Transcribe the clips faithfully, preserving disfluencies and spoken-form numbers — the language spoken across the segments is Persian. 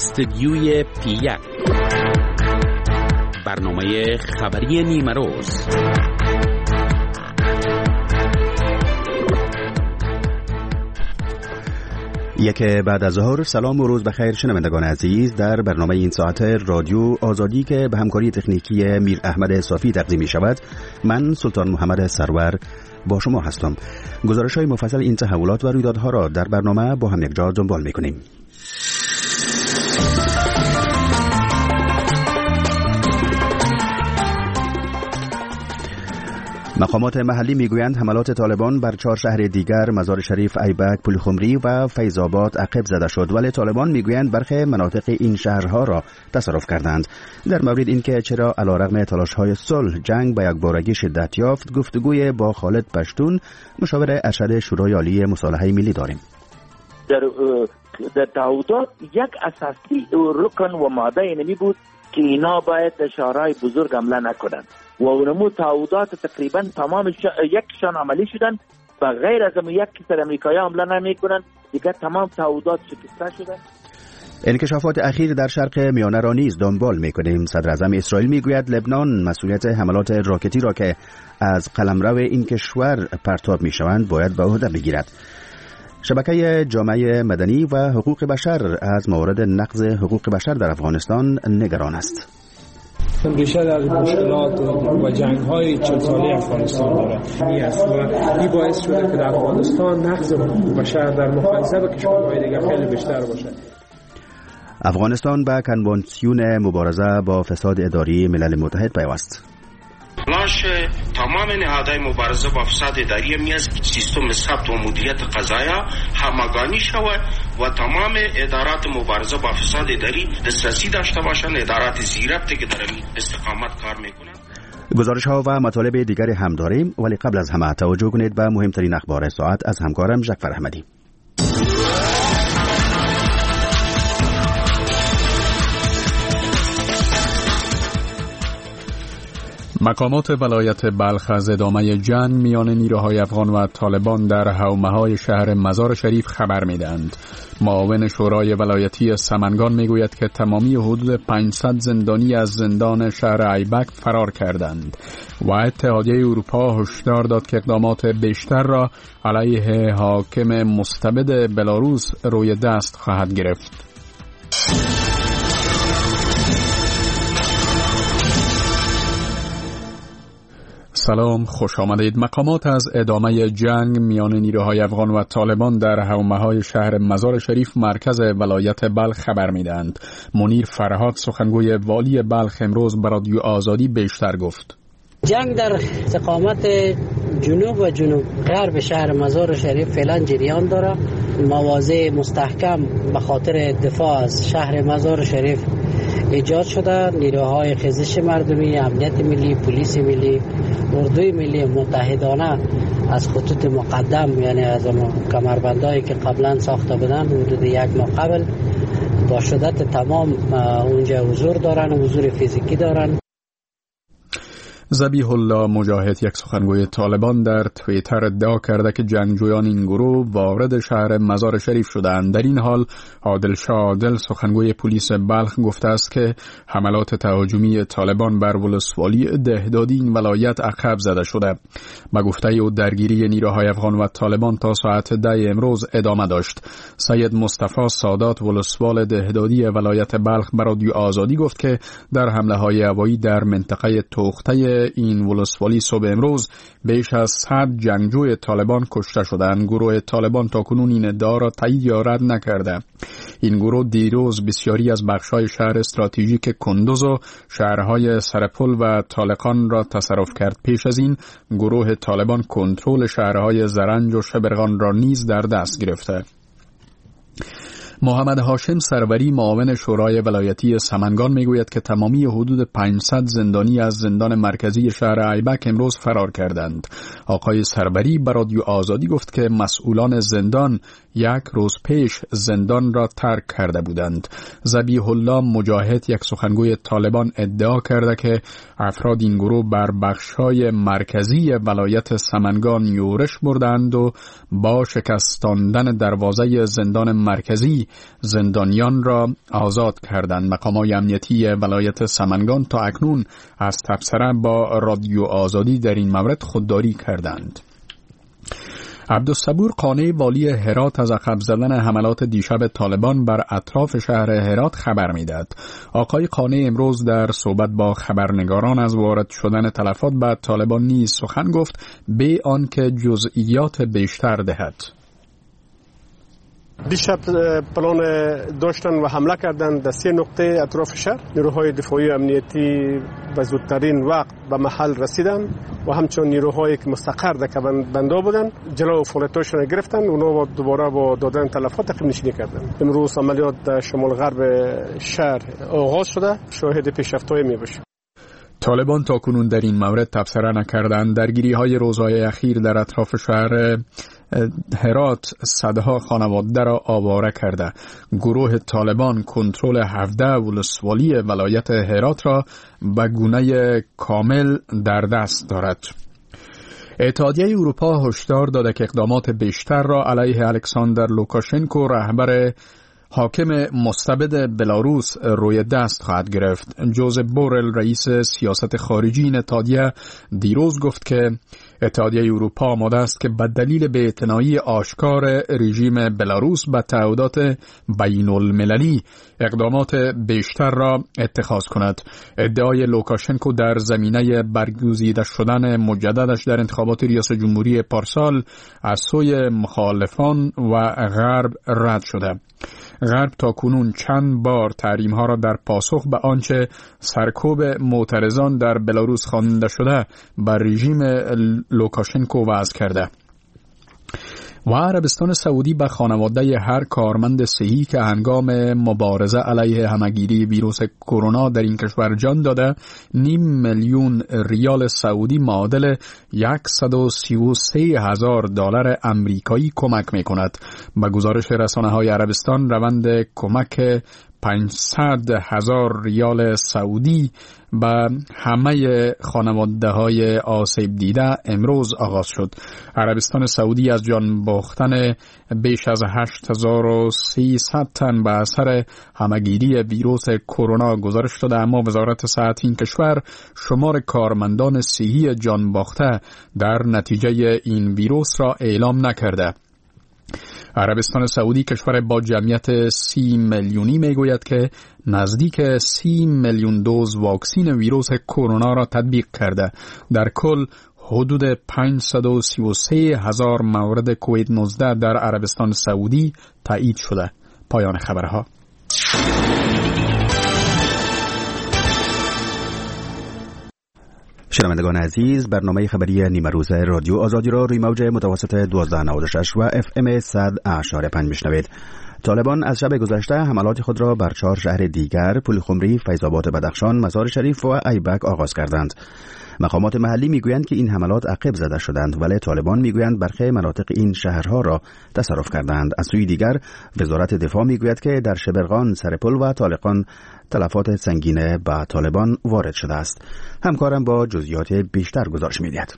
استدیوی پی یک، برنامه خبری نیمه روز. یک بعد از ظهر. سلام و روز بخیر شنوندگان عزیز. در برنامه این ساعت رادیو آزادی که به همکاری تکنیکی میر احمد صافی تقدیم می شود، من سلطان محمد سرور با شما هستم. گزارش های مفصل این تحولات و رویدادها را در برنامه با هم یکجا دنبال می کنیم. مقامات محلی میگویند حملات طالبان بر چهار شهر دیگر مزار شریف، ایبک، پلخمری و فیض آباد عقب زده شد، ولی طالبان میگویند برخی مناطق این شهرها را تصرف کردند. در مورد اینکه چرا علیرغم تلاش‌های صلح جنگ به یک بارگی شدت یافت، گفتگوی با خالد پشتون، مشاور ارشد شورای عالی مصالحه ملی داریم. در در تعهدات یک اساسی رکن و ماده اینمی بود که اینا باید شهرهای بزرگ حمله نکنند و اونمو تعهدات تقریبا تمام ش... یکشان عملی شدن و غیر از اون یک کسر امریکایی حمله نمیکنن، دیگه تمام تعهدات شکسته شدن. انکشافات اخیر در شرق میانه را نیز دنبال میکنیم. صدر اعظم اسرائیل میگوید لبنان مسئولیت حملات راکتی را که از قلمرو این کشور پرتاب میشوند باید به عهده بگیرد. شبکه جامعه مدنی و حقوق بشر از موارد نقض حقوق بشر در افغانستان نگران است. ریشه در مشکلات و جنگ‌های چهل ساله افغانستان داره. این است و این باعث شده که در افغانستان نقض حقوق بشر در مقایسه با کشورهای دیگر خیلی بیشتر باشه. افغانستان به کنوانسیون مبارزه با فساد اداری ملل متحد پیوست. تلاش تمام نهادهای مبارزه با فساد اداری میز سیستم ثبت و مدیریت قضایا همگانی شود و تمام ادارات مبارزه با فساد اداری دسترسی داشته باشند. ادارات زیربطی که در استقامت کار میکنند. گزارش ها و مطالب دیگری هم داریم، ولی قبل از همه توجه کنید به مهمترین اخبار ساعت از همکارم جعفر احمدی. مقامات ولایت بلخ از ادامه جنگ میان نیروهای افغان و طالبان در حومه‌های شهر مزار شریف خبر میدهند. معاون شورای ولایتی سمنگان میگوید که تمامی حدود پانصد زندانی از زندان شهر ایبک فرار کردند و اتحادیه اروپا هشدار داد که اقدامات بیشتر را علیه حاکم مستبد بلاروس روی دست خواهد گرفت. سلام، خوش آمدید. مقامات از ادامه جنگ میان نیروهای افغان و طالبان در حومه‌های شهر مزار شریف مرکز ولایت بلخ خبر میدهند. منیر فرهاد سخنگوی والی بلخ امروز به رادیو آزادی بیشتر گفت. جنگ در استقامت جنوب و جنوب غرب شهر مزار شریف فعلا جریان داره. مواضع مستحکم به خاطر دفاع از شهر مزار شریف ایجاد شده. نیروهای خیزش مردمی، امنیت ملی، پلیس ملی، اردوی ملی متحدانه از خطوط مقدم، یعنی از کمربندایی که قبلا ساخته بودن حدود یک ماه قبل، با شدت تمام اونجا حضور دارن و حضور فیزیکی دارن. ذبیح الله مجاهد، یک سخنگوی طالبان، در توییتر ادعا کرده که جنگجویان این گروه وارد شهر مزار شریف شدند. در این حال عادل شاه عادل سخنگوی پلیس بلخ گفته است که حملات تهاجمی طالبان بر ولسوالی دهدادی این ولایت عقب زده شده. با گفته او درگیری نیروهای افغان و طالبان تا ساعت ده امروز ادامه داشت. سید مصطفی سادات ولسوال دهدادی ولایت بلخ به رادیو آزادی گفت که در حمله های هوایی در منطقه توخته این ولسوالی صبح امروز بیش از صد جنگجوی طالبان کشته شدند. گروه طالبان تاکنون این ادعا را تایید یا رد نکرده. این گروه دیروز بسیاری از بخش‌های شهر استراتژیک کندوز و شهرهای سرپل و طالقان را تصرف کرد. پیش از این گروه طالبان کنترل شهرهای زرنج و شبرغان را نیز در دست گرفته. محمد هاشم سروری معاون شورای ولایتی سمنگان میگوید که تمامی حدود پانصد زندانی از زندان مرکزی شهر ایبک امروز فرار کردند. آقای سروری به رادیو آزادی گفت که مسئولان زندان یک روز پیش زندان را ترک کرده بودند. ذبیح الله مجاهد، یک سخنگوی طالبان، ادعا کرده که افراد این گروه بر بخش‌های مرکزی ولایت سمنگان یورش بردند و با شکستاندن دروازه زندان مرکزی زندانیان را آزاد کردند. مقامات امنیتی ولایت سمنگان تا اکنون از تبصره با رادیو آزادی در این مورد خودداری کردند. عبدالصبور قانع والی هرات از عقب زدن حملات دیشب طالبان بر اطراف شهر هرات خبر میدهد. آقای قانع امروز در صحبت با خبرنگاران از وارد شدن تلفات به طالبان نیز سخن گفت، به آنکه جزئیات بیشتر دهد. دیشب پلان داشتن و حمله کردن در سه نقطه اطراف شهر. نیروهای دفاعی امنیتی به زودترین وقت به محل رسیدن و همچنین نیروهایی که مستقر در کمربندها بودن جلو فعالیتاشون گرفتن. اونا دوباره با دادن تلفات تقریبا نشینی کردن. امروز عملیات در شمال غرب شهر آغاز شده، شاهد پیشرفت‌های میباشیم. طالبان تا کنون در این مورد تبصره نکردند. درگیری های روزهای اخیر در اطراف شهر هرات صدها خانواده را آواره کرده. گروه طالبان کنترل هفده ولسوالی ولایت هرات را به گونه کامل در دست دارد. اتحادیه اروپا هشدار داده که اقدامات بیشتر را علیه الکساندر لوکاشنکو رهبر حاکم مستبد بلاروس روی دست خواهد گرفت. جوزف بورل رئیس سیاست خارجی این اتحادیه دیروز گفت که اتحادیه اروپا آماده است که به دلیل بی‌اعتنایی آشکار رژیم بلاروس به تعهدات بین المللی اقدامات بیشتر را اتخاذ کند. ادعای لوکاشنکو در زمینه برگزیده شدن مجددش در انتخابات ریاست جمهوری پارسال از سوی مخالفان و غرب رد شده. غرب تا کنون چند بار تحریم ها را در پاسخ به آنچه سرکوب معترضان در بلاروس خوانده شده بر رژیم لوکاشنکو وضع کرده. و عربستان سعودی به خانواده هر کارمند صحی که هنگام مبارزه علیه همهگیری ویروس کرونا در این کشور جان داده نیم میلیون ریال سعودی معادل صد و سی و سه هزار دلار امریکایی کمک می کند. به گزارش رسانه های عربستان روند کمک پانصد هزار ریال سعودی به همه خانواده های آسیب دیده امروز آغاز شد. عربستان سعودی از جان باختن بیش از هشت هزار و سیصد تن به اثر همهگیری ویروس کرونا گزارش داده، اما وزارت صحت این کشور شمار کارمندان صحی جان باخته در نتیجه این ویروس را اعلام نکرده. عربستان سعودی کشور با جمعیت سی میلیونی میگوید که نزدیک سی میلیون دوز واکسین ویروس کرونا را تطبیق کرده. در کل حدود پانصد و سی و سه هزار مورد کووید نوزده در عربستان سعودی تایید شده. پایان خبرها. شنوندگان عزیز، برنامه خبری نیمه روز رادیو آزادی را روی موج متوسط دوازده نود و شش و اف ام صد اشاره پنج میشنوید. طالبان از شب گذشته حملات خود را بر چهار شهر دیگر پلخمری، فیض‌آباد بدخشان، مزار شریف و ایبک آغاز کردند. مقامات محلی میگویند که این حملات عقب زده شدند، ولی طالبان میگویند برخی مناطق این شهرها را تصرف کردند. از سوی دیگر وزارت دفاع میگوید که در شبرغان، سرپل و طالقان تلفات سنگین به طالبان وارد شده است. همکارم با جزئیات بیشتر گزارش میدهد.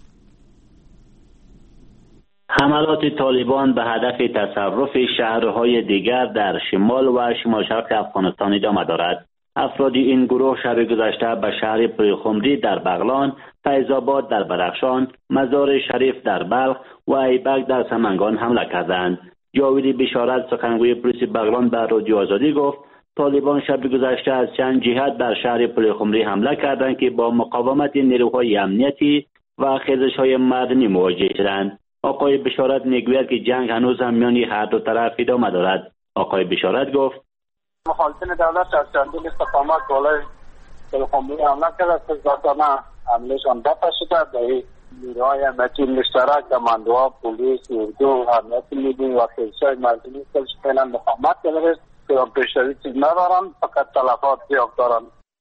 حملات طالبان به هدف تصرف شهرهای دیگر در شمال و شمال شرق افغانستان ادامه دارد. افراد این گروه شب گذشته به شهر پلخمری در بغلان، فیض‌آباد در بدخشان، مزار شریف در بلخ و ایبک در سمنگان حمله کردند. جاوید بشارت سخنگوی پلیس بغلان به رادیو آزادی گفت طالبان شب گذشته از چند جهت در شهر پلخمری حمله کردند که با مقاومت نیروهای امنیتی و خیزش‌های مدنی مواجه شدند. آقای بشارت میگوید که جنگ هنوز هم میان هر دو طرف ادامه دارد. آقای بشارت گفت مخالفین دولت از چندین استقامت بالای پلخمری حمله کرد که ذاتانه حملهشان دفع شده. به نیروهای امنیتی مشترک، کماندوها، پلیس، اردو، امنیت ملی و خیزش‌های مردمی کلش فعلا مقاومت کرده که پیشروی چیز ندارن، فقط تلفات زیاد دارن.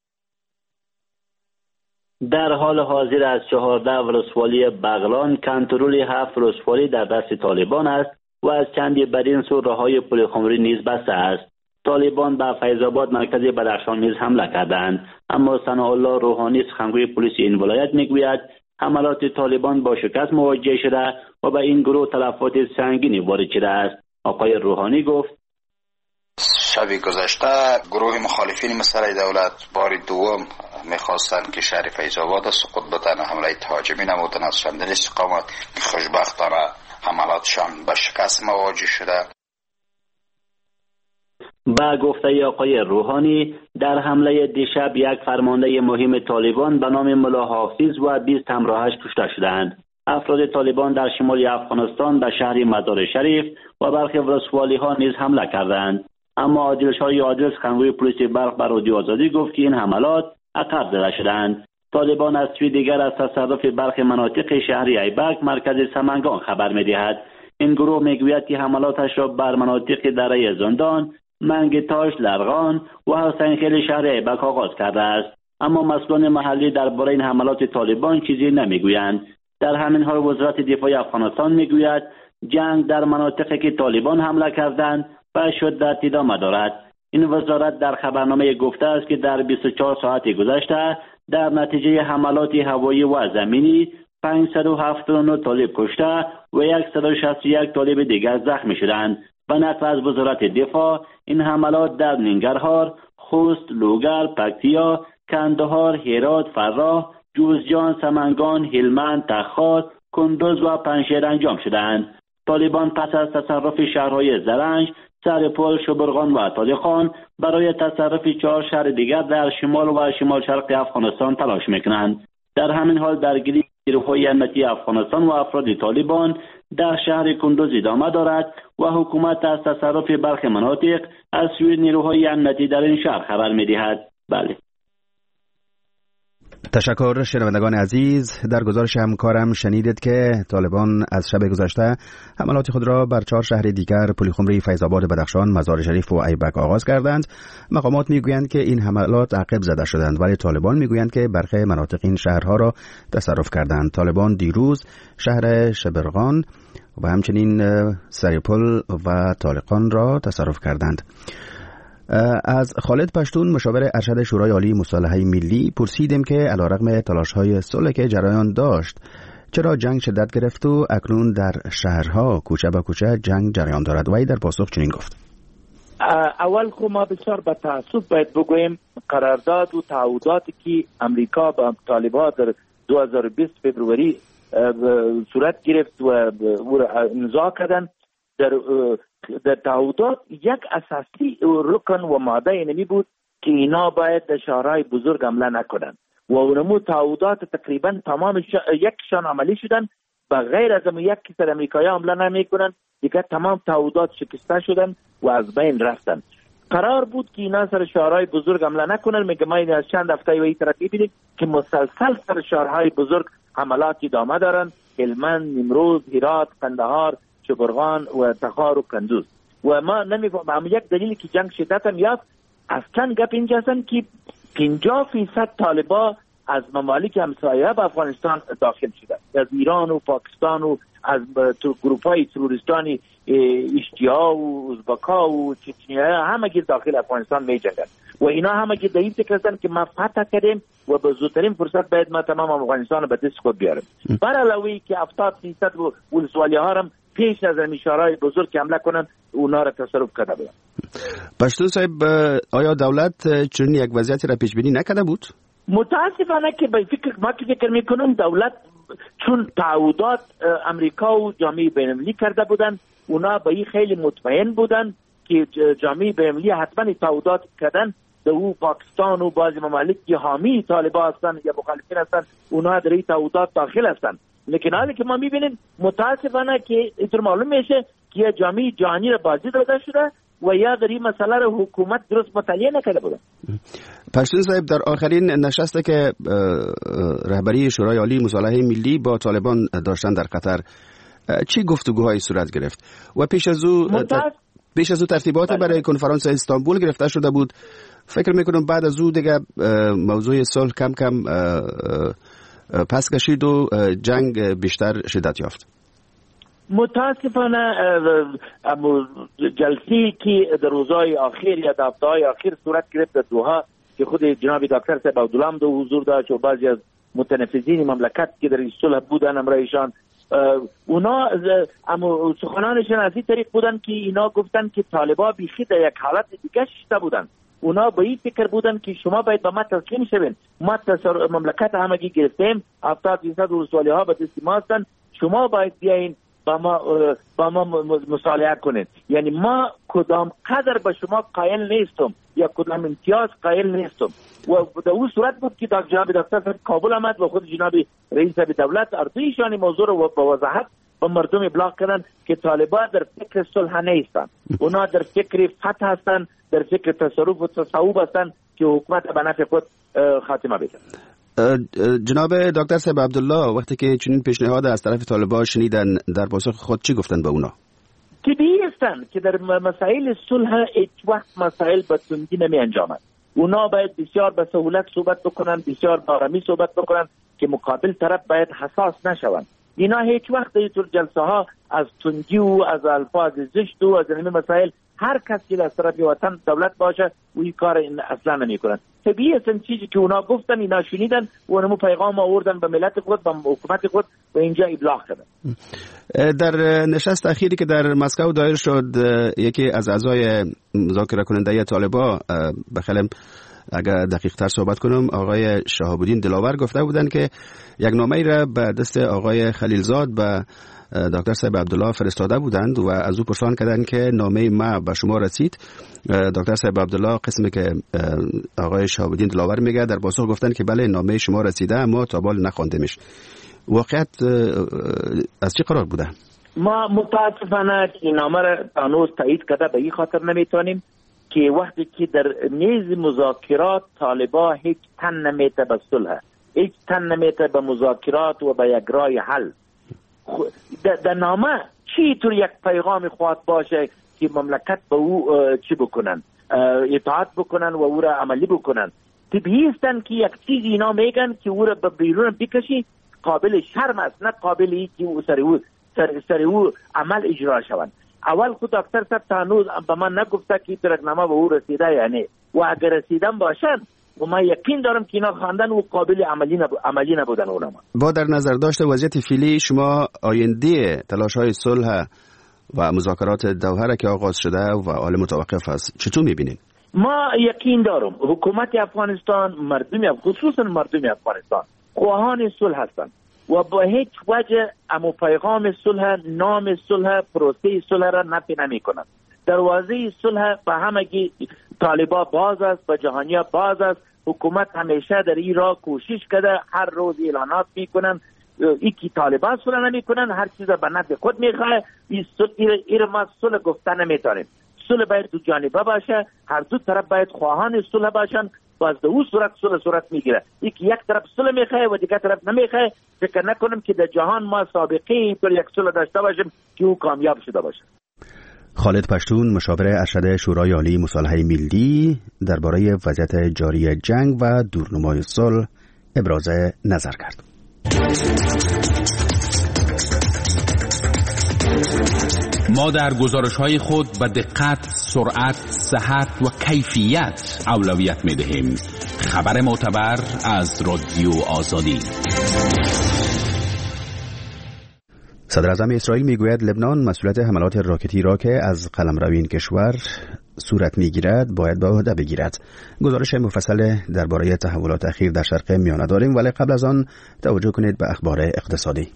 در حال حاضر از چهارده ولسوالی بغلان کنترل هفت ولسوالی در دست طالبان است و از چندی بدین سو راههای پلخمری نیز بسته است. طالبان به فیض‌آباد مرکز بدخشان نیز حمله کردند، اما ثناءالله روحانی سخنگوی پلیس این ولایت میگوید حملات طالبان با شکست مواجه شده و به این گروه تلفات سنگینی وارد شده است. آقای روحانی گفت شب گذشته گروه مخالفین مسئله دولت بار دوم میخواستند که شهر فیض‌آباد سقوط بدن، حمله تهاجمی نمودن از چندین استقامت که خوشبختانه حملاتشان به شکست مواجه شده. با گفته آقای روحانی در حمله دیشب یک فرمانده مهم طالبان به نام ملا حافظ و بیست همراهش کشته شدند. افراد طالبان در شمال افغانستان به شهر مزار شریف و برخی ولسوالی ها نیز حمله کردند، اما عادل شاه عادل سخنگوی پلیس بلخ بر رادیو آزادی گفت که این حملات عقب زده شدند. طالبان از سوی دیگر از تصرف برخی مناطق شهر ایبک مرکز سمنگان خبر می‌دهد. این گروه میگوید که حملاتش را بر مناطق دره زندان، منگتاش، لرغان و حسین خیل شهر ایبک آغاز کرده است، اما مسئولان محلی درباره این حملات طالبان چیزی نمیگویند. در همین حال وزارت دفاع افغانستان میگوید جنگ در مناطقی که طالبان حمله کردند به شدت ادامه دارد. این وزارت در خبرنامه گفته است که در بیست و چهار ساعت گذشته در نتیجه حملات هوایی و زمینی پانصد و هفتاد و نه طالب کشته و صد و شصت و یک طالب دیگر زخمی شدند. و نقل از وزارت دفاع این حملات در ننگرهار، خوست، لوگر، پکتیا، کندهار، هرات، فراه، جوزجان، سمنگان، هلمند، تخار، کندوز و پنجشیر انجام شدند. طالبان پس از تصرف شهرهای زرنج، سرپل، شبرغان و طالقان برای تصرف چهار شهر دیگر در شمال و شمال شرق افغانستان تلاش میکنند. در همین حال درگیری نیروهای امنیتی افغانستان و افراد طالبان در شهر کندوز ادامه دارد و حکومت از تصرف برخی مناطق از سوی نیروهای امنیتی در این شهر خبر می‌دهد. بله. تشکر شنوندگان عزیز. در گزارش همکارم شنیدید که طالبان از شب گذشته حملات خود را بر چهار شهر دیگر پلیخمری، فیض‌آباد بدخشان، مزار شریف و ایبک آغاز کردند. مقامات میگویند که این حملات عقب زده شدند، ولی طالبان میگویند که برخی مناطق این شهرها را تصرف کردند. طالبان دیروز شهر شبرغان و همچنین سریپل و طالقان را تصرف کردند. از خالد پشتون مشاور ارشد شورای عالی مصالحه ملی پرسیدیم که علیرغم تلاش‌های صلح که جریان داشت چرا جنگ شدت گرفت و اکنون در شهرها کوچه به کوچه جنگ جریان دارد. وی در پاسخ چنین گفت: اول خو ما بسیار به تأسف باید بگوییم قرارداد و تعهداتی که امریکا با طالبان در دو هزار و بیست فوریه صورت گرفت و امضا کردند، در در تعهدات یک اساسی رکن و ماده اینمی بود که اینا باید در شهرهای بزرگ حمله نکنند و اونمو تعهدات تقریبا تمام ش... یکشان عملی شدن، بغیر از اون یک کسر امریکایی حمله نمیکنن، دیگه تمام تعهدات شکسته شدن و از بین رفتن. قرار بود که اینا سر شهرهای بزرگ حمله نکنن. میگم ما از چند هفته و این طرف ببینیم که مسلسل سر شهرهای بزرگ حملات ادامه دارن: هلمند، نیمروز، هرات، قندهار، شبرغان و تخار و کندوز. و ما نمیفهمم یک دلیلی که جنگ شدت هم یافت. اصلا گپ اینجا هستن که پنجاه فیصد طالبا از ممالک همسایه به افغانستان داخل شدن، از ایران و پاکستان و از گروپ های تروریستانی اشتیا و ازبکا و چچنیا همه گیر داخل افغانستان می جنگن و اینا همه گیر دلیل فکر هستن که ما فتح کردیم و به زودترین فرصت باید ما تمام افغانستان به دست خود بیاریم. بر علاوه که هفتاد فیصد ولسوالی ها هم پیش از میشارهای بزرگ که حمله کنن اونا را تصرف کرده بودن. پشتون صاحب، آیا دولت چون یک وضعیتی را پیش بینی نکرده بود؟ متاسفانه که به فکر ما که فکر میکنم دولت چون تعهدات امریکا و جامعه بین‌المللی کرده بودن، اونا به این خیلی مطمئن بودن که جامعه بین‌المللی حتما تعهدات کردن. در او پاکستان و بعضی ممالک که حامی طالبان هستن یا مخالفین هستن، اونا در این تعهدات داخل هستن. لیکن حالی که ما میبینیم متاسفانه که اینطور معلوم میشه که جامعه جهانی را بازی داده شده و یا در این مسئله را حکومت درست مطالعه نکرده بوده. پشتون صاحب، در آخرین نشسته که رهبری شورای عالی مصالحه ملی با طالبان داشتن در قطر، چی گفتگوهایی صورت گرفت و پیش از او متاسف... پیش از او ترتیبات برای کنفرانس استانبول گرفته شده بود؟ فکر میکنم بعد از او دیگه موضوع صلح کم کم پس کشید و جنگ بیشتر شدت یافت. متاسفانه جلسی که در روزهای آخر یا در هفته‌های آخر صورت گرفت در دوحه که خود جناب دکتر صاحب عبدالله هم در حضور داشت و بعضی از متنفذین مملکت که در این صلح بودن همراهشان اونا اما سخنانشون از این طریق بودن که اینا گفتن که طالبا بیخی در یک حالت دیگه شده بودن. اونا به این فکر بودن که شما باید به ما تسلیم شوین، ما مملکت همگی گرفتیم، هفتاد درصد ولسوالی ها به دست ما هستن، شما باید بیاین با ما با ما مصالحه کنید. یعنی ما کدام قدر به شما قائل نیستم یا کدام امتیاز قائل نیستم. و در اون صورت بود که جناب دکتر کابل آمد و خود جناب رئیس دولت ارتشان موضوع رو به وضاحت به مردم ابلاغ کردن که طالبان در فکر صلح نیستن، اونا در فکر فتح هستن، در فکر تصرف و تصوب هستن که حکومت به نفع خود خاتمه بده. جناب دکتر صاحب عبدالله، وقتی که چنین پیشنهاد از طرف طالبان شنیدن در پاسخ خود چی گفتن به اونا؟ طبیعی هستن که در مسائل صلح هیچ وقت مسائل به تندی نمی انجامد. اونا باید بسیار به سهولت صحبت بکنن، بسیار با آرامی صحبت بکنن که مقابل طرف باید حساس نشوند. اینا هیچ وقت در طول جلسه ها از تندی و از الفاظ زشت و از این مسائل هر کسی از طرف وطن دولت باشه و این کار اصلا نمی کنن. طبیعی است چیزی که اونا گفتن اینا شنیدن و اونمو پیغام آوردن به ملت خود، به حکومت خود و اینجا ابلاغ کردن. در نشست اخیری که در مسکو دایر شد، یکی از اعضای مذاکره کننده طالبان بخلم اگر دقیق تر صحبت کنم آقای شهاب الدین دلاور گفته بودن که یک نامه را به دست آقای خلیلزاد به دکتر صاحب عبدالله فرستاده بودند و از او پرسان کردند که نامه ما به شما رسید. دکتر صاحب عبدالله قسمی که آقای شهاب الدین دلاور میگه در پاسخ گفتن که بله نامه شما رسیده اما تا بال نخواندیمش. واقعیت از چه قرار بوده؟ ما متاسفانه این نامه را هنوز تایید کرده به این خاطر نمیتونیم که وقتی که در میز مذاکرات طالبا هیچ تن نمیته به صلح، هیچ تن نمیته به مذاکرات و به یک راه حل. در نامه چی طور یک پیغام خواهد باشه که مملکت به او چی بکنن، اطاعت بکنن و او را عملی بکنن. طبیعی استن که یک چیز اینا میگن که او را به بیرون بکشی قابل شرم است، نه قابل ای که او سر او سر, سر او عمل اجرا شوند. اول خود دکتر صاحب تانوز به من نگفته که ترکنامه به او رسیده یعنی، و اگر رسیدن باشن و من یقین دارم که اینا خواندن و قابل عملی نب... عملی نبودن اونها. با در نظر داشته وضعیت فعلی شما آینده تلاش‌های صلح و مذاکرات دوحه که آغاز شده و حال متوقف است چطور می‌بینید؟ ما یقین دارم حکومت افغانستان، مردم خصوصا مردم افغانستان خواهان صلح هستند و با هیچ وجه امو پیغام صلح، نام صلح، پروسه صلح را نفی نمی‌کنند. دروازه صلح به همگی طالبا باز است، به جهانیا باز است. حکومت همیشه در این راه کوشش کرده، هر روز اعلانات میکنن ای که طالبان صلح نمیکنن، هر چیز به نفع خود میخواه. این صلح ما صلح گفته نمیتونیم. صلح باید دو جانبه باشه، هر دو طرف باید خواهان صلح باشن، باز در اون صورت صلح صورت میگیره. ای که یک طرف صلح میخواه و دیگه طرف نمیخواه، فکر نکنم که در جهان ما سابقه اینطور یک صلح داشته باشیم که او کامیاب شده باشه. خالد پشتون مشاور ارشد شورای عالی مصالحه ملی درباره وضعیت جاری جنگ و دورنمای صلح ابراز نظر کرد. ما در گزارش‌های خود به دقت، سرعت، صحت و کیفیت اولویت می‌دهیم. خبر معتبر از رادیو آزادی. صدر اعظم اسرائیل میگوید لبنان مسئولیت حملات راکتی را که از قلمرو این کشور صورت میگیرد باید به عهده بگیرد. گزارش مفصل درباره تحولات اخیر در شرق میانه داریم، ولی قبل از آن توجه کنید به اخبار اقتصادی.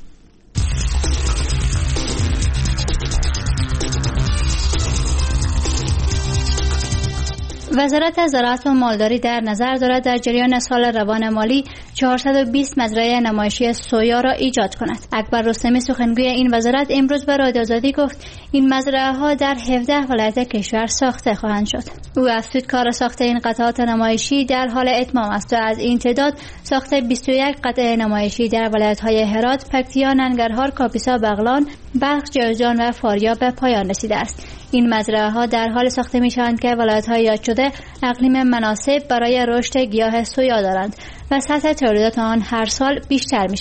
وزارت زراعت و مالداری در نظر دارد در جریان سال روان مالی چهارصد و بیست مزرعه نمایشی سویا را ایجاد کند. اکبر رستمی سخنگوی این وزارت امروز به رادیو آزادی گفت این مزرعه ها در هفده ولایت کشور ساخته خواهند شد. او افزود کار ساخت این قطعات نمایشی در حال اتمام است و از این تعداد ساخت بیست و یک قطعه نمایشی در ولایت های هرات، پکتیا، ننگرهار، کاپیسا، بغلان، بلخ، جوزجان و فاریاب به پایان رسیده است. این مزرعه ها در حال ساخته می شوند که ولایت های یاد شده اقلیم مناسب برای رشد گیاه سویا دارند و سطح تولیدات آن هر سال بیشتر می شود.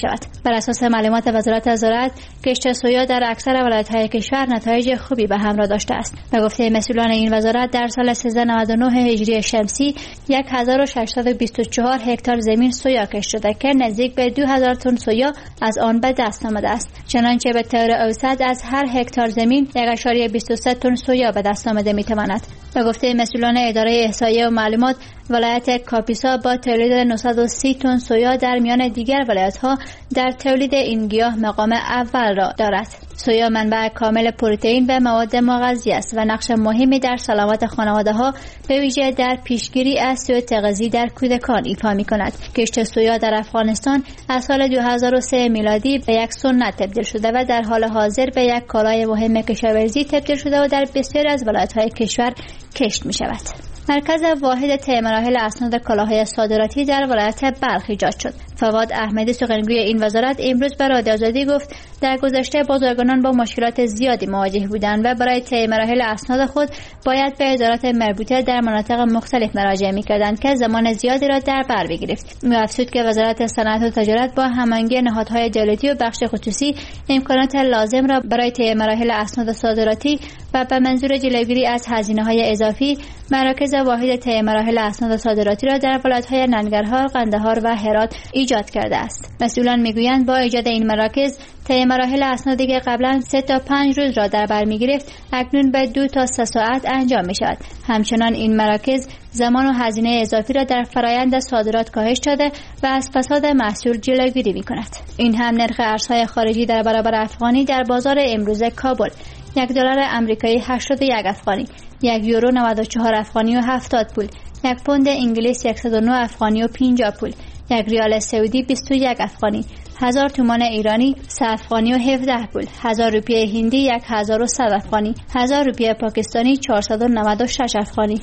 بر اساس معلومات وزارت زراعت، کشت سویا در اکثر ولایت‌های کشور نتایج خوبی به همراه داشته است. به گفته مسئولان این وزارت، در سال سیزده نود و نه هجری شمسی هزار و ششصد و بیست و چهار هکتار زمین سویا کشت شده که نزدیک به دو هزار تن سویا از آن به دست آمده است. چنانچه به طور اوسط از هر هکتار زمین یک ممیز بیست و سه تن سویا به دست آمده می‌تواند. به گفته مسئولان اداره احصایه و معلومات، ولایت کاپیسا با تولید نهصد و سی تن سویا در میان دیگر ولایت‌ها در تولید این گیاه مقام اول را دارد. سویا منبع کامل پروتئین و مواد مغذی است و نقش مهمی در سلامت خانواده‌ها به ویژه در پیشگیری از سوء تغذیه در کودکان ایفا می‌کند. کشت سویا در افغانستان از سال دو هزار و سه میلادی به یک سنت تبدیل شده و در حال حاضر به یک کالای مهم کشاورزی تبدیل شده و در بسیاری از ولایت‌های کشور کشت می‌شود. مرکز واحد طی مراحل اسناد کالاهای صادراتی در ولایت بلخ ایجاد شد. فواد احمدی سخنگوی این وزارت امروز به رادیو آزادی گفت در گذشته بازرگانان با مشکلات زیادی مواجه بودند و برای طی مراحل اسناد خود باید به ادارات مربوطه در مناطق مختلف مراجعه می‌کردند که زمان زیادی را در بر بگرفت. او افزود که وزارت صنعت و تجارت با هماهنگی نهادهای دولتی و بخش خصوصی امکانات لازم را برای طی مراحل اسناد صادراتی و به منظور جلوگیری از هزینه‌های اضافی مراکز واحد طی مراحل اسناد صادراتی را در ولایت‌های ننگرهار، قندهار و هرات ایجاد کرده است. مسئولان میگویند با ایجاد این مراکز طی مراحل اسنادی که قبلا سه تا پنج روز را در بر می‌گرفت اکنون به دو تا سه ساعت انجام می‌شود. همچنان این مراکز زمان و هزینه اضافی را در فرایند صادرات کاهش داده و از فساد محصول جلوگیری می‌کند. این هم نرخ ارزهای خارجی در برابر افغانی در بازار امروز کابل: یک دلار آمریکایی هشتاد و یک افغانی، یک یورو نود و چهار افغانی و هفتاد پول، یک پوند انگلیس صد و نه افغانی و پنجاه پول، یک ریال سعودی بیست و یک افغانی، هزار تومان ایرانی سه افغانی و هفده پول، هزار روپیه هندی یک هزار و صد افغانی، هزار روپیه پاکستانی چهارصد و نود و شش افغانی.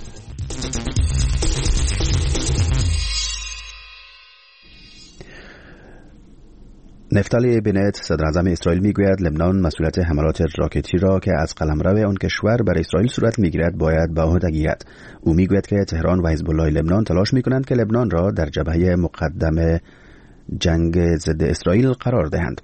نفتالی بنت صدراعظم اسرائیل میگوید لبنان مسئولیت حملات راکتی را که از قلمرو آن کشور بر اسرائیل صورت میگیرد باید به عهده گیرد. او میگوید که تهران و حزب الله لبنان تلاش میکنند که لبنان را در جبهه مقدم جنگ ضد اسرائیل قرار دهند.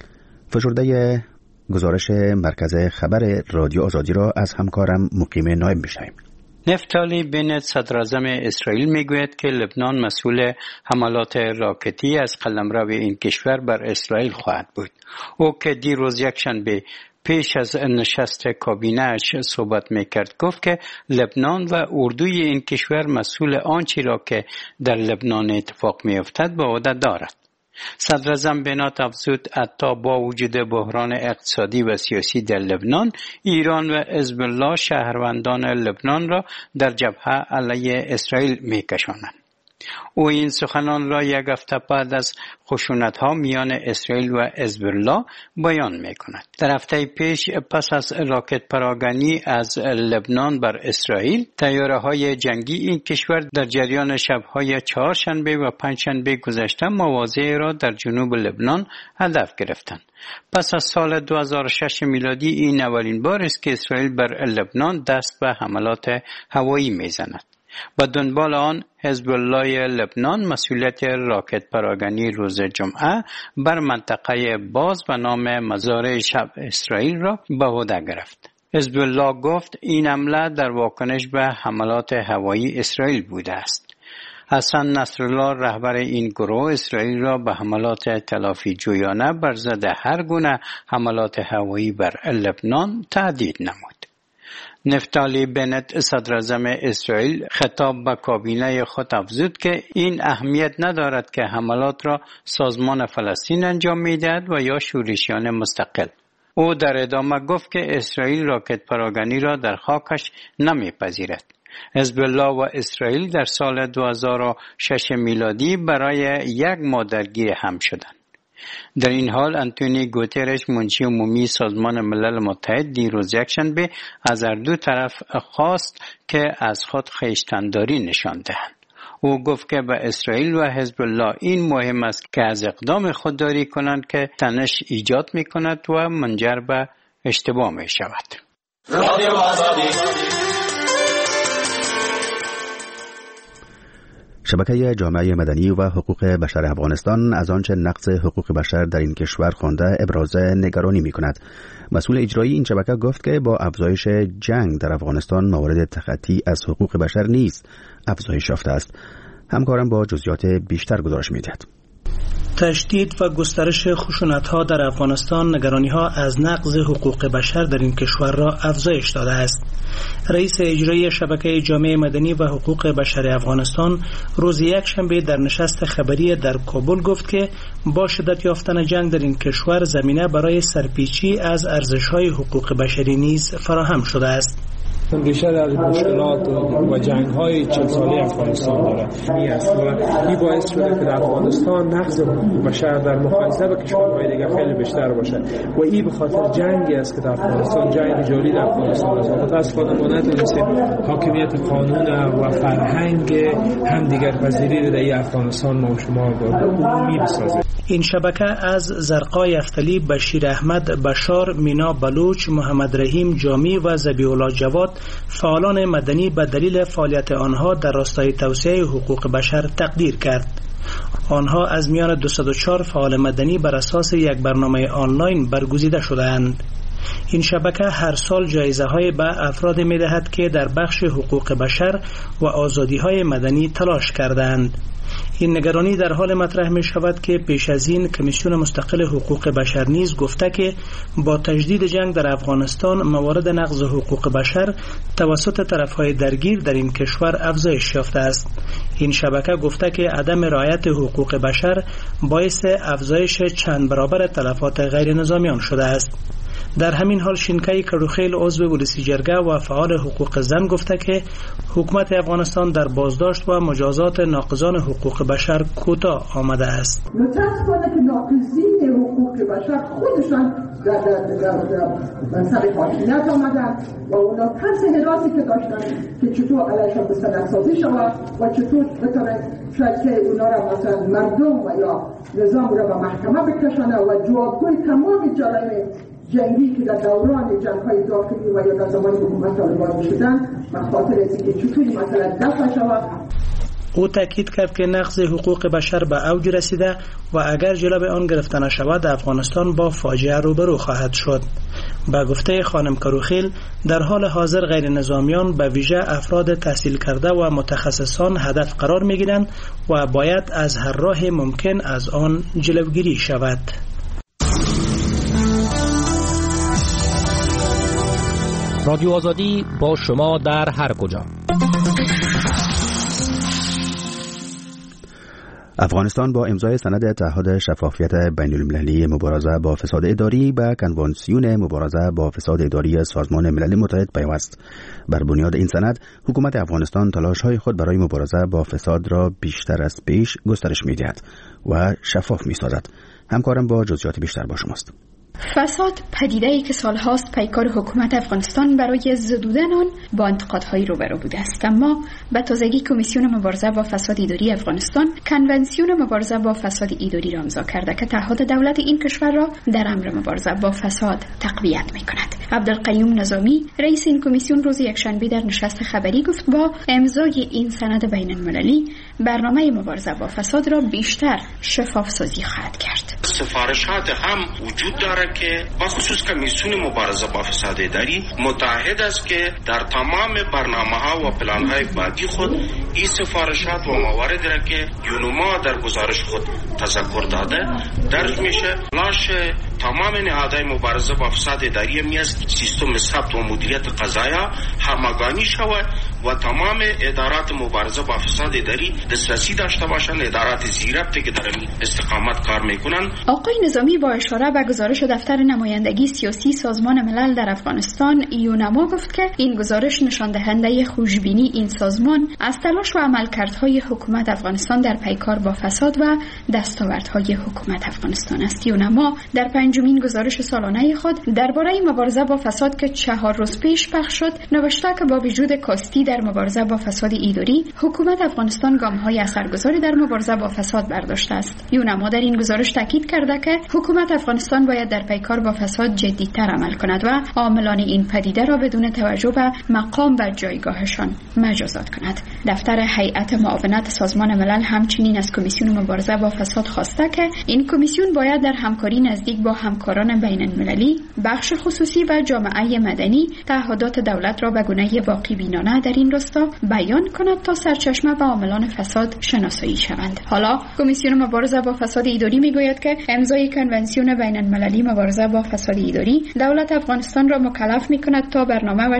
فشرده گزارش مرکز خبر رادیو آزادی را از همکارم مقیم نایب میشنویم. نفتالی بنت صدراعظم اسرائیل میگوید که لبنان مسئول حملات راکتی از قلمرو این کشور بر اسرائیل خواهد بود. او که دیروز یکشنبه پیش از نشست کابینه اش صحبت میکرد گفت که لبنان و اردوی این کشور مسئول آنچه را که در لبنان اتفاق میافتد به عهده دارد. صدراعظم بنات افزود حتی با وجود بحران اقتصادی و سیاسی در لبنان، ایران و حزب الله شهروندان لبنان را در جبهه علیه اسرائیل میکشانند. او این سخنان را یک هفته بعد از خشونت‌ها میان اسرائیل و حزب الله بیان می‌کند. در هفته پیش پس از راکت پراگنی از لبنان بر اسرائیل، طیاره‌های جنگی این کشور در جریان شب‌های چهارشنبه و پنجشنبه گذشته مواضع را در جنوب لبنان هدف گرفتند. پس از سال دو هزار و شش میلادی این اولین بار است که اسرائیل بر لبنان دست به حملات هوایی می‌زند. با دنبال آن حزب الله لبنان مسئولیت راکت پراگنی روز جمعه بر منطقه باز و نام مزارع شب اسرائیل را به عهده گرفت. حزب الله گفت این حمله در واکنش به حملات هوایی اسرائیل بوده است. حسن نصرالله رهبر این گروه اسرائیل را به حملات تلافی جویانه بر ضد هر گونه حملات هوایی بر لبنان تهدید نمود. نفتالی بنت صدراعظم اسرائیل خطاب به کابینه خود افزود که این اهمیت ندارد که حملات را سازمان فلسطین انجام می‌دهد و یا شورشیان مستقل. او در ادامه گفت که اسرائیل راکت پراگنی را در خاکش نمی‌پذیرد. حزب الله و اسرائیل در سال دو هزار و شش میلادی برای یک ماه درگیر هم شدند. در این حال انتونی گوترش منشی عمومی سازمان ملل متحد دیروز یکشنبه از هر دو طرف خواست که از خود خویشتنداری نشان دهند. او گفت که به اسرائیل و حزب الله این مهم است که از اقدام خودداری کنند که تنش ایجاد می کند و منجر به اشتباه می شود. شبکه جامعه مدنی و حقوق بشر افغانستان از آنچه نقض حقوق بشر در این کشور خوانده ابراز نگرانی می کند. مسئول اجرایی این شبکه گفت که با افزایش جنگ در افغانستان موارد تخطی از حقوق بشر نیز افزایش یافته است. همکارم با جزئیات بیشتر گزارش می‌دهد. تشدید و گسترش خشونت‌ها در افغانستان نگرانی‌ها از نقض حقوق بشر در این کشور را افزایش داده است. رئیس اجرایی شبکه جامعه مدنی و حقوق بشر افغانستان روز یکشنبه در نشست خبری در کابل گفت که با شدت یافتن جنگ در این کشور زمینه برای سرپیچی از ارزش‌های حقوق بشری نیز فراهم شده است. ریشه در مشکلات و جنگ‌های چند ساله افغانستان داره. این است و این باعث شده که در افغانستان نقض حقوق بشر در مقایسه با کشورهای دیگه خیلی بیشتر باشه و این به خاطر جنگی است که در افغانستان، جنگ جاری در افغانستان است. متأسفانه ما نتونستیم حاکمیت قانون و فرهنگ همدیگرپذیری در این افغانستان ما و شما عمومی بسازیم. این شبکه از زرقای افتلی، بشیر احمد بشار، مینا بلوچ، محمد رحیم جامی و ذبیح الله جواد فعالان مدنی به دلیل فعالیت آنها در راستای توسعه حقوق بشر تقدیر کرد. آنها از میان دویست و چهار فعال مدنی بر اساس یک برنامه آنلاین برگزیده شدند. این شبکه هر سال جایزه های به افراد می دهد که در بخش حقوق بشر و آزادی های مدنی تلاش کردند. این نگرانی در حال مطرح می شود که پیش از این کمیسیون مستقل حقوق بشر نیز گفته که با تجدید جنگ در افغانستان موارد نقض حقوق بشر توسط طرفهای درگیر در این کشور افزایش یافته است. این شبکه گفته که عدم رعایت حقوق بشر باعث افزایش چند برابر تلفات غیر نظامیان شده است. در همین حال شینکای کروخیل عضو ولسی جرگه و فعال حقوق زن گفته که حکومت افغانستان در بازداشت و مجازات ناقضان حقوق بشر کوتاه آمده است. متاسفانه که ناقضین حقوق بشر خودشان در در سر حاکمیت آمدن و اونا ترس حراسی که داشتن که چطور علیشان مستند سازی شود و چطور بتونه شاید که اونا را مثلا مردم و یا نظام را به محکمه بکشانه و جوابگوی تمام جرایم جنگی که در دوران جنگ‌های داخلی و یا در زمان حکومت طالبان شدن و خاطر از اینکه چطوری مثلا دفع شود. او تاکید کرد که نقض حقوق بشر به اوج رسیده و اگر جلوی آن گرفته نشود افغانستان با فاجعه روبرو خواهد شد. با گفته خانم کروخیل در حال حاضر غیر نظامیان به ویژه افراد تحصیل کرده و متخصصان هدف قرار می‌گیرند و باید از هر راه ممکن از آن جلوگیری شود. رادیو آزادی با شما در هر کجا. افغانستان با امضای سند تعهد شفافیت بین المللی مبارزه با فساد اداری به کنوانسیون مبارزه با فساد اداری سازمان ملل متحد پیوست. بر بنیاد این سند حکومت افغانستان تلاش‌های خود برای مبارزه با فساد را بیشتر از پیش گسترش می‌دهد و شفاف می‌سازد. همکارم با جزئیات بیشتر با شماست. فساد پدیده‌ای که سالهاست پیکار حکومت افغانستان برای زدودن آن با انتقادهای روبرو بوده است، اما به تازگی کمیسیون مبارزه با فساد اداری افغانستان کنونسیون مبارزه با فساد اداری را امضا کرده که تعهد دولت این کشور را در امر مبارزه با فساد تقویت می‌کند. عبدالقیوم نظامی رئیس این کمیسیون روز یکشنبه در نشست خبری گفت با امضای این سند بین‌المللی برنامه مبارزه با فساد را بیشتر شفاف سازی خواهد کرد. سفارشات هم وجود دارد که بخصوص کمیسیون مبارزه با فساد اداری متعهد است که در تمام برنامه‌ها و پلان‌های بعدی خود این سفارشات و مواردی را که یونما در گزارش خود تذکر داده درج میشه. لاش تمام نهادهای مبارزه با فساد اداری میز سیستم ثبت و مدیریت قضایا همگانی شود و تمام ادارات مبارزه با فساد اداری دسترسی داشته باشند. ادارات زیربطی که در استقامت کار میکنند. آقای نظامی با اشاره به گزارش دفتر نمایندگی سیاسی سازمان ملل در افغانستان یونما گفت که این گزارش نشان دهنده خوشبینی این سازمان از تلاش و عملکردهای حکومت افغانستان در پیکار با فساد و دستاوردهای حکومت افغانستان است. یونما در پنجمین گزارش سالانه خود درباره مبارزه با فساد که چهار روز پیش پخش شد نوشته که با وجود کاستی در مبارزه با فساد اداری، حکومت افغانستان گام‌های اثرگذاری در مبارزه با فساد برداشته است. یونما در این گزارش تاکید کرده که حکومت افغانستان باید در پیکار با فساد جدی‌تر عمل کند و عاملان این پدیده را بدون توجه به مقام و جایگاهشان مجازات کند. دفتر هیئت معاونت سازمان ملل همچنین از کمیسیون مبارزه با فساد خواسته که این کمیسیون باید در همکاری نزدیک با همکاران بین المللی، بخش خصوصی و جامعه مدنی تعهدات دولت را به گونه واقع بینانه در این راستا بیان کند تا سرچشمه و عاملان فساد شناسایی شوند. حالا کمیسیون مبارزه با فساد اداری میگوید که امضای کنونسیون بین المللی مبارزه با فساد اداری دولت افغانستان را مکلف میکند تا برنامه و